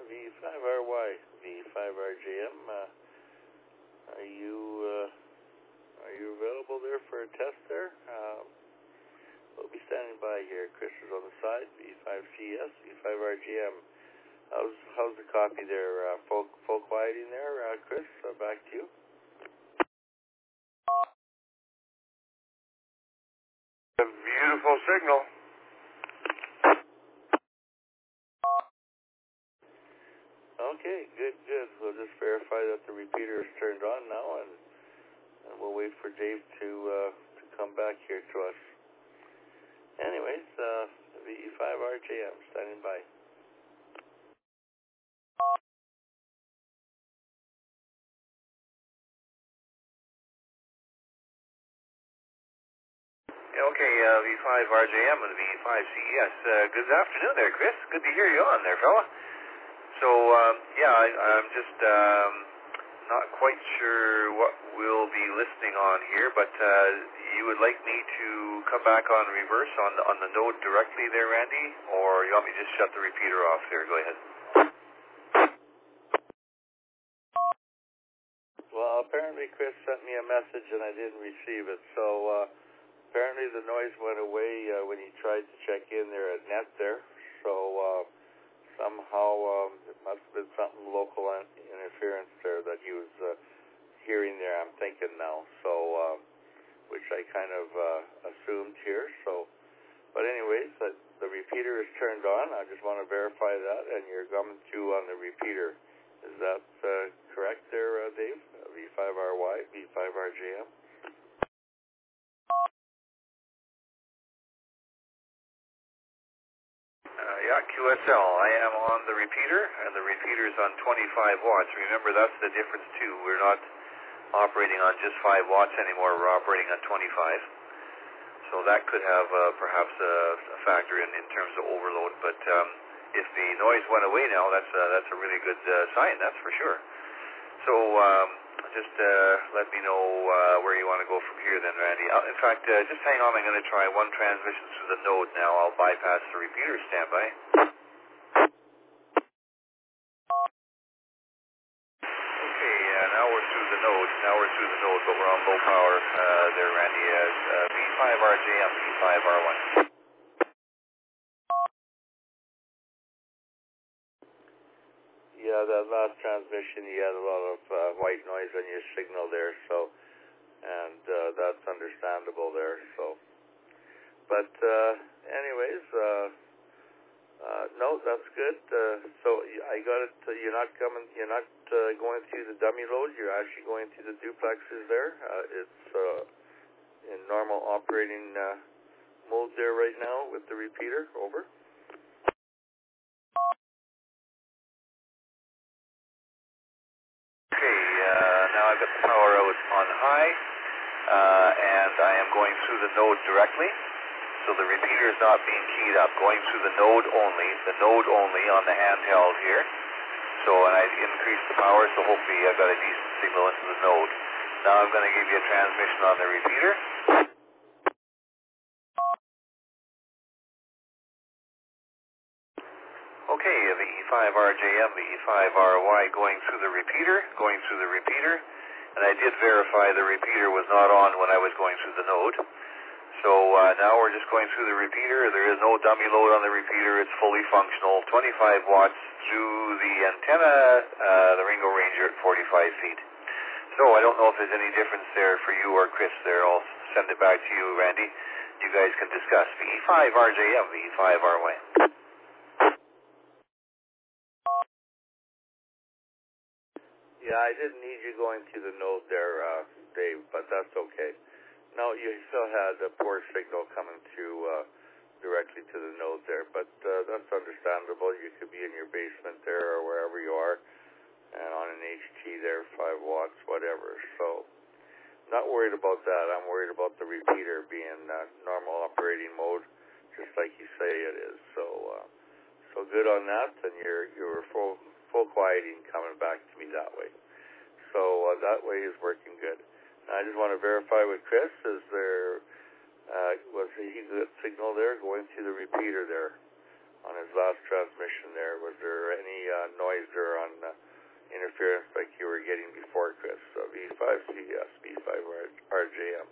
V5RY, V5RJM. Are you available there for a test there? We'll be standing by here. Chris is on the side. V5CS, V5RGM. How's the copy there? Full quieting there, Chris? Back to you. A beautiful signal. Okay, good. We'll just verify that the repeater is turned on now, and we'll wait for Dave to come back here to us. Anyways, V5RJM standing by. Okay, V5RJM and V5CES. Good afternoon there, Chris. Good to hear you on there, fella. So, I'm just not quite sure what we'll be listening on here, but you would like me to come back on reverse on the node directly there, Randy, or you want me to just shut the repeater off there? Go ahead. Well, apparently Chris sent me a message and I didn't receive it, so apparently the noise went away when he tried to check in there at net there, so somehow it must have been something local interference there that he was hearing there, I'm thinking now, so which I kind of assumed here, so but anyways, the repeater is turned on. I just want to verify that, and you're coming to on the repeater. Is that correct there, Dave? V5RY, V5RJM? Yeah, QSL. I am on the repeater, and the repeater is on 25 watts. Remember, that's the difference, too. We're not operating on just 5 watts anymore. We're operating on 25. So that could have perhaps a factor in terms of overload. But if the noise went away now, that's a really good sign, that's for sure. So just let me know where you want to go from here then, Randy. In fact, just hang on. I'm going to try one transmission through the node now. I'll bypass the repeater. Stand by. Okay, now we're through the node. But we're on low power there, Randy. V5RJM, V5R1. Yeah, that last transmission, you had a lot of white noise on your signal there, so, and that's understandable there, so. But anyways, no, that's good. So I got it. You're not going through the dummy load. You're actually going through the duplexes there. It's in normal operating mode there right now with the repeater. Over. Okay, now I've got the power out on high, and I am going through the node directly. So the repeater is not being keyed up, going through the node only on the handheld here. So, and I increased the power, so hopefully I've got a decent signal into the node. Now I'm going to give you a transmission on the repeater. Okay, the E5RJM, the E5RY going through the repeater, and I did verify the repeater was not on when I was going through the node. So now we're just going through the repeater. There is no dummy load on the repeater. It's fully functional. 25 watts through the antenna, the Ringo Ranger at 45 feet. So I don't know if there's any difference there for you or Chris there. I'll send it back to you, Randy. You guys can discuss. The E5RJM, the E5RY. Yeah, I didn't need you going to the node there, Dave, but that's okay. No, you still had a poor signal coming directly to the node there, but that's understandable. You could be in your basement there or wherever you are, and on an HT there, 5 watts, whatever. So, not worried about that. I'm worried about the repeater being normal operating mode, just like you say it is. So good on that, and you're full quieting coming back to me that way. So that way is working good. I just want to verify with Chris, is there, was he good signal there going to the repeater there on his last transmission there. Was there any noise there on interference like you were getting before, Chris? V5CS, V5RJM.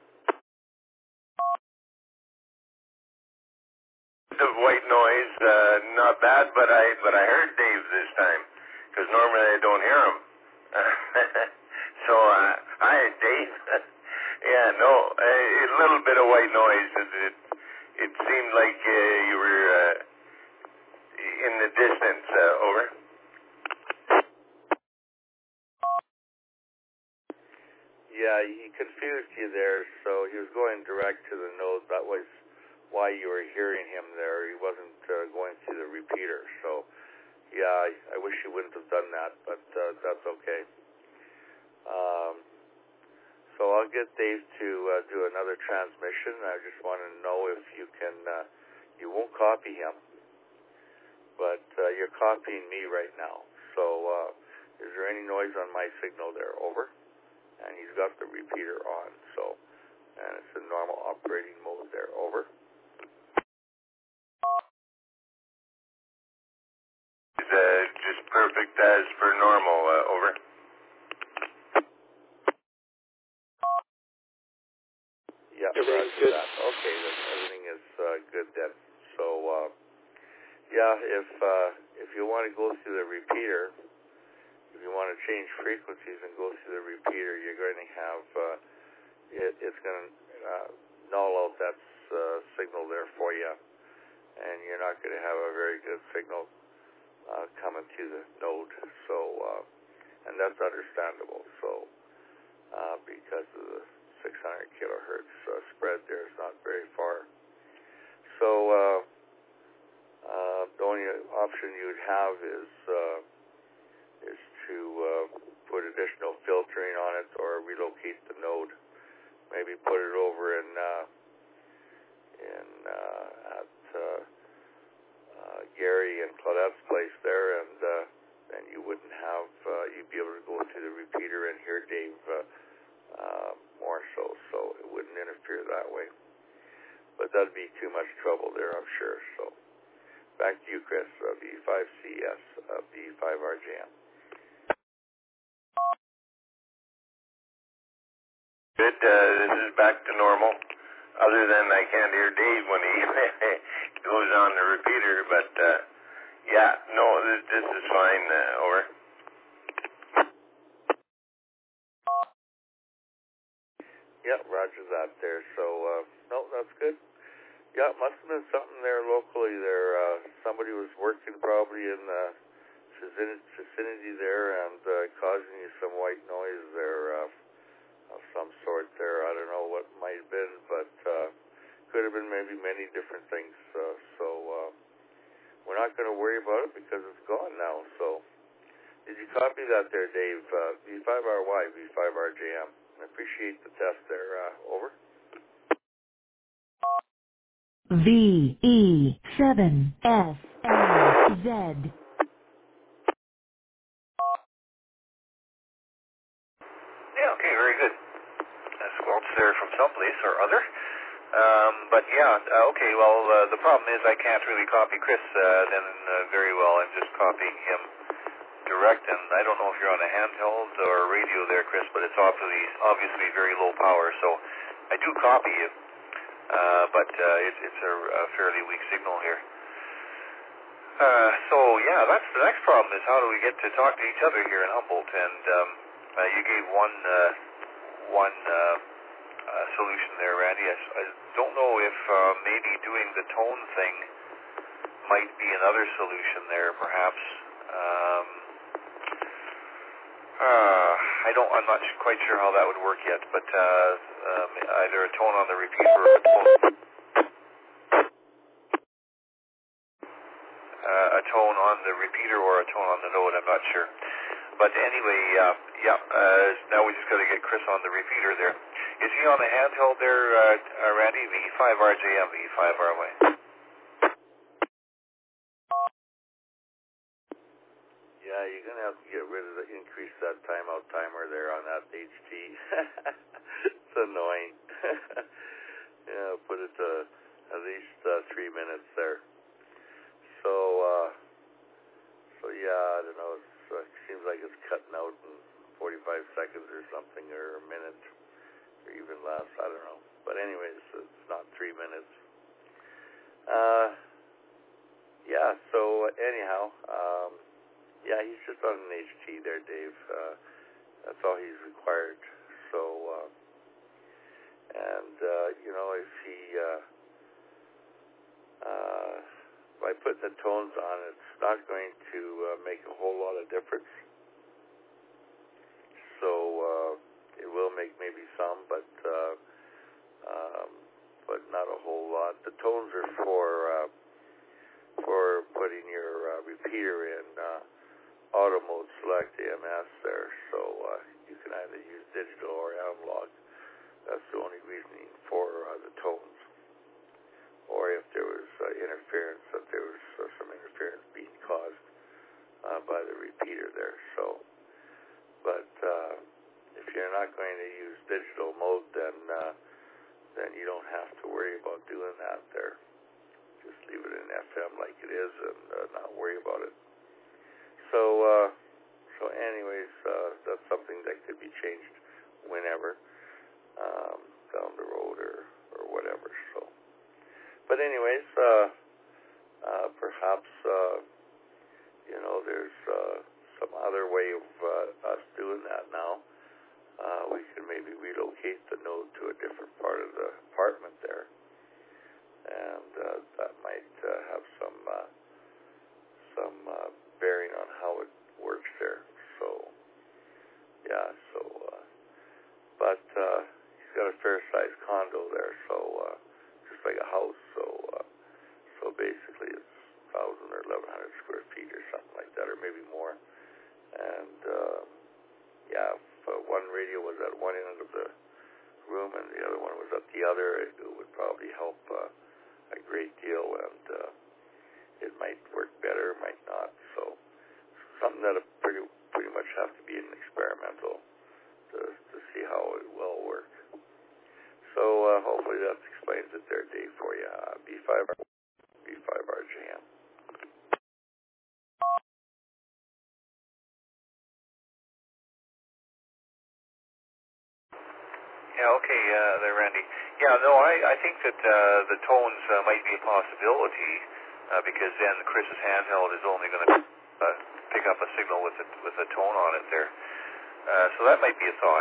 The white noise, not bad, but I heard Dave this time, because normally I don't hear him. So, hi, Dave. Yeah, no, a little bit of white noise. It seemed like you were in the distance. Over. Yeah, he confused you there, so he was going direct to the node. That was why you were hearing him there. He wasn't going to the repeater. So, yeah, I wish you wouldn't have done that, but that's okay. So I'll get Dave to do another transmission. I just want to know if you can, you won't copy him, but you're copying me right now. So is there any noise on my signal there? Over. And he's got the repeater on, so, and it's in normal operating mode there. Over. Just perfect as per normal. Over. Yeah, everything's good. good. Okay, then everything is good then. So, yeah, if you want to go through the repeater, if you want to change frequencies and go through the repeater, you're going to have it's going to null out that signal there for you, and you're not going to have a very good signal coming to the node. So, and that's understandable. So, because of the 600 kilohertz spread there is not very far. So the only option you'd have is to put additional filtering on it or relocate the node. Maybe put it over at Gary and Claudette's place there, and then you wouldn't have you'd be able to go to the repeater and hear Dave more so it wouldn't interfere that way. But that'd be too much trouble there, I'm sure. So back to you, Chris. V5CS, V5RJM. Good. This is back to normal. Other than I can't hear Dave when he goes on the repeater, but yeah, no, this is fine. Over. Yeah, roger that there. So, no, that's good. Yeah, it must have been something there locally there. Somebody was working probably in the vicinity there and causing you some white noise there of some sort there. I don't know what might have been, but could have been maybe many different things. So we're not going to worry about it because it's gone now. So did you copy that there, Dave? V5RY, V5RJM. I appreciate the test there. Over. VE7SLZ. Yeah, okay, very good. That's Welch there from someplace or other. But yeah, okay, well, the problem is I can't really copy Chris then very well. I'm just copying him direct, and I don't know if you're on a handheld or radio there, Chris, but it's obviously very low power, so I do copy you, but it's a fairly weak signal here. So yeah, that's the next problem is how do we get to talk to each other here in Humboldt, and you gave one solution there, Randy. I don't know if maybe doing the tone thing might be another solution there, perhaps. I'm not quite sure how that would work yet, but either a tone on the repeater or a tone on the repeater or a tone on the node. I'm not sure. But anyway, now we just got to get Chris on the repeater there. Is he on the handheld there, Randy? V5RJM, V5RY. Yeah, you're going to have to get rid of increase that timeout timer there on that HT. It's annoying. Yeah, put it to at least 3 minutes there. like it's cutting out in 45 seconds or something, or a minute, or even less. I don't know. But anyways, it's not 3 minutes. Yeah. So anyhow, yeah, he's just on an HT there, Dave. That's all he's required. So, and you know, if he by putting the tones on, it's not going to make a whole lot of difference. So it will make maybe some, but not a whole lot. The tones are for putting your repeater in auto mode select AMS there. So you can either use digital or analog. That's the only reasoning for the tones. Or if there was interference, that there was some interference being caused by the repeater there. So, but if you're not going to use digital mode, then you don't have to worry about doing that there. Just leave it in FM like it is and not worry about it. So, anyways, that's something that could be changed whenever down the road or whatever. So. But anyways, perhaps, you know, there's some other way of us doing that now. We can maybe relocate the node to a different part of the apartment there. And that might have some bearing on how it works there. So, yeah, so, but he's got a fair-sized condo there, so like a house, so basically it's 1,000 or 1,100 square feet or something like that, or maybe more. And yeah, if one radio was at one end of the room and the other one was at the other, it would probably help a great deal, and it might work better, might not. So something that pretty much have to be an experimental to see how it will work. So hopefully that explains it there, Dave, for you. B5RJM. Yeah, okay, there, Randy. Yeah, no, I think that the tones might be a possibility because then Chris's handheld is only going to pick up a signal with a tone on it there. So that might be a thought.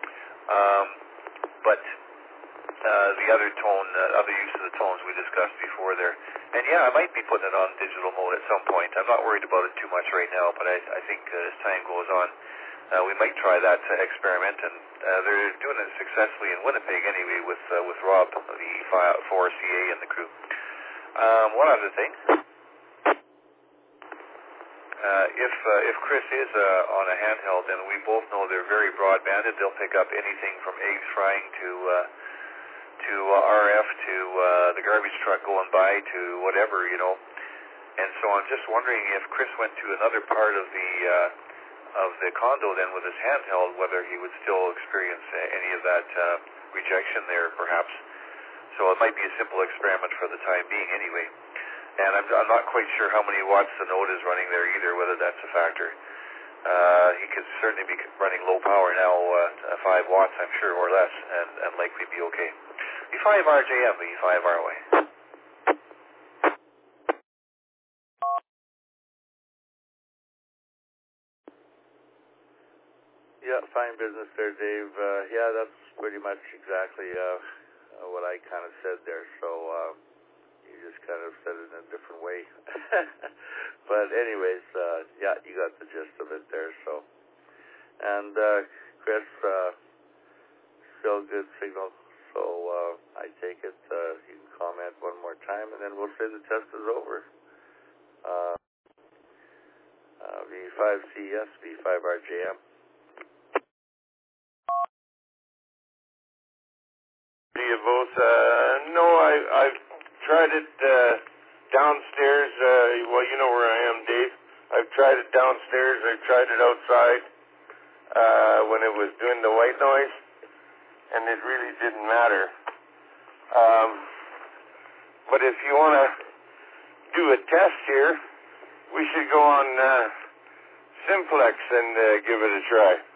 But the other tone, other use of the tones we discussed before there. And yeah, I might be putting it on digital mode at some point. I'm not worried about it too much right now, but I think as time goes on, we might try that experiment. And they're doing it successfully in Winnipeg anyway with Rob, the 4CA and the crew. One other thing. If Chris is on a handheld, then we both know they're very broadbanded. They'll pick up anything from eggs frying to RF to the garbage truck going by to whatever, you know. And so I'm just wondering if Chris went to another part of the condo then with his handheld, whether he would still experience any of that rejection there, perhaps. So it might be a simple experiment for the time being anyway. And I'm not quite sure how many watts the node is running there either, whether that's a factor. He could certainly be running low power now, 5 watts, I'm sure, or less, and likely be okay. B5RJM, B5RY. Yeah, fine business there, Dave. Yeah, that's pretty much exactly what I kind of said there. So you just kind of said it in a different way. But anyways, yeah, you got the gist of it there. So, and Chris, still good signal. So I take it you can comment one more time, and then we'll say the test is over. V5CS, V5RJM. Do you both? No, I've tried it downstairs. Well, you know where I am, Dave. I've tried it downstairs. I've tried it outside when it was doing the white noise, and it really didn't matter. But if you want to do a test here, we should go on Simplex and give it a try.